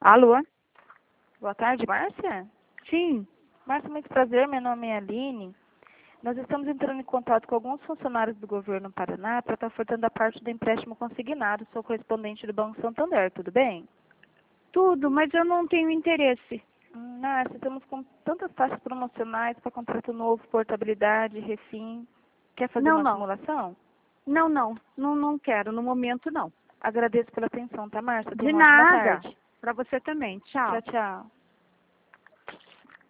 Alô? Boa tarde, Márcia. Sim. Márcia, muito prazer. Meu nome é Aline. Nós estamos entrando em contato com alguns funcionários do governo do Paraná para estar ofertando a parte do empréstimo consignado. Sou correspondente do Banco Santander, tudo bem? Tudo, mas eu não tenho interesse. Márcia, estamos com tantas taxas promocionais para contrato novo, portabilidade, refim. Quer fazer Não, uma não. simulação? Não quero. No momento, não. Agradeço pela atenção, tá, Márcia? Tenha De uma ótima nada. tarde. Para você também. Tchau. Tchau, tchau.